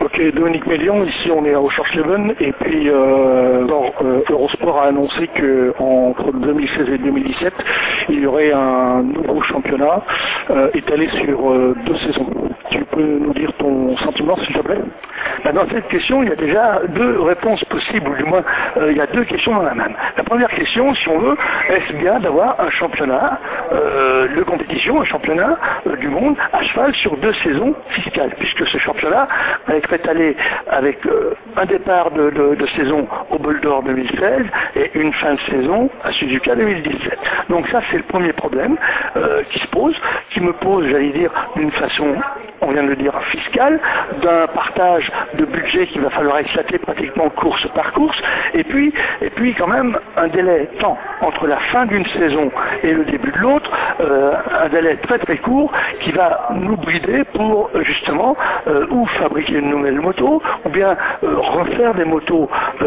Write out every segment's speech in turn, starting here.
Ok, Dominique Mélian, ici on est à Rochefort-Leven et puis Eurosport a annoncé qu'entre 2016 et 2017 il y aurait un nouveau championnat étalé sur 2 saisons. Tu peux nous dire ton sentiment s'il te plaît? Dans cette question il y a déjà 2 réponses possibles, ou du moins il y a 2 questions dans la même. La première question, si on veut, est-ce bien d'avoir un championnat de compétition, un championnat du monde à cheval sur 2 saisons fiscales, puisque ce championnat va être étalé avec un départ de saison au Bol d'Or 2016 et une fin de saison à Suzuka 2017. Donc ça c'est le premier problème qui se pose, qui me pose, j'allais dire, d'une façon, on vient de le dire, fiscale, d'un partage de budget qu'il va falloir éclater pratiquement course par course, et puis quand même un délai tant entre la fin d'une saison et le début de l'autre, un délai très très court qui va nous brider pour justement ou fabriquer une nouvelle moto, ou bien refaire des motos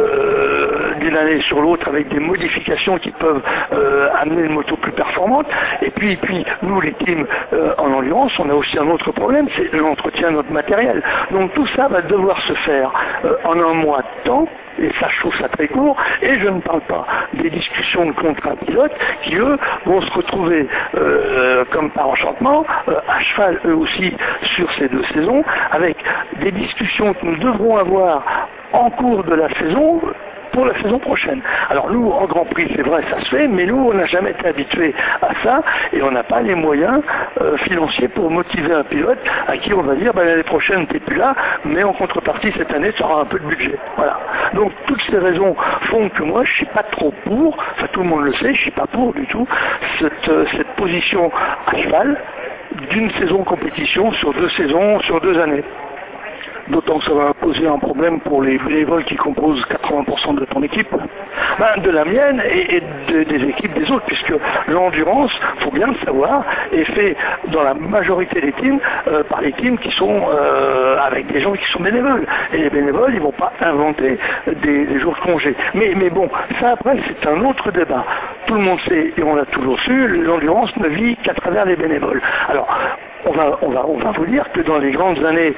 d'une année sur l'autre avec des modifications qui peuvent amener une moto plus performante. Et puis nous les teams en endurance, on a aussi un autre problème, c'est l'entretien de notre matériel. Donc tout ça va devoir se faire en un mois de temps. Et ça, je trouve ça très court, et je ne parle pas des discussions de contrats pilotes qui, eux, vont se retrouver, comme par enchantement, à cheval, eux aussi, sur ces 2 saisons, avec des discussions que nous devrons avoir en cours de la saison, pour la saison prochaine. Alors nous, en Grand Prix, c'est vrai, ça se fait, mais nous, on n'a jamais été habitués à ça, et on n'a pas les moyens financiers pour motiver un pilote à qui on va dire, l'année prochaine, t'es plus là, mais en contrepartie, cette année, tu auras un peu de budget. Voilà. Donc, toutes ces raisons font que moi, je suis pas trop pour, enfin, tout le monde le sait, je suis pas pour du tout, cette position à cheval d'une saison compétition sur 2 saisons, sur 2 années. D'autant que ça va poser un problème pour les bénévoles qui composent 80% de ton équipe, de la mienne et des équipes des autres, puisque l'endurance, faut bien le savoir, est fait dans la majorité des teams par les teams qui sont avec des gens qui sont bénévoles. Et les bénévoles, ils vont pas inventer des jours de congé. Mais bon, ça après, c'est un autre débat. Tout le monde sait, et on l'a toujours su, l'endurance ne vit qu'à travers les bénévoles. Alors, on va vous dire que dans les grandes années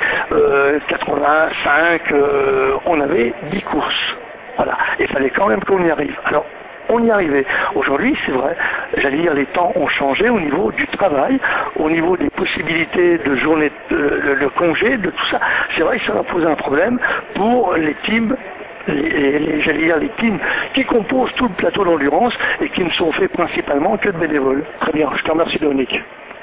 85, on avait 10 courses. Voilà. Et il fallait quand même qu'on y arrive. Alors, on y arrivait. Aujourd'hui, c'est vrai, j'allais dire, les temps ont changé au niveau du travail, au niveau des possibilités de journée de congé, de tout ça. C'est vrai que ça va poser un problème pour les teams, j'allais dire les teams qui composent tout le plateau d'endurance et qui ne sont faits principalement que de bénévoles. Très bien, je te remercie Dominique.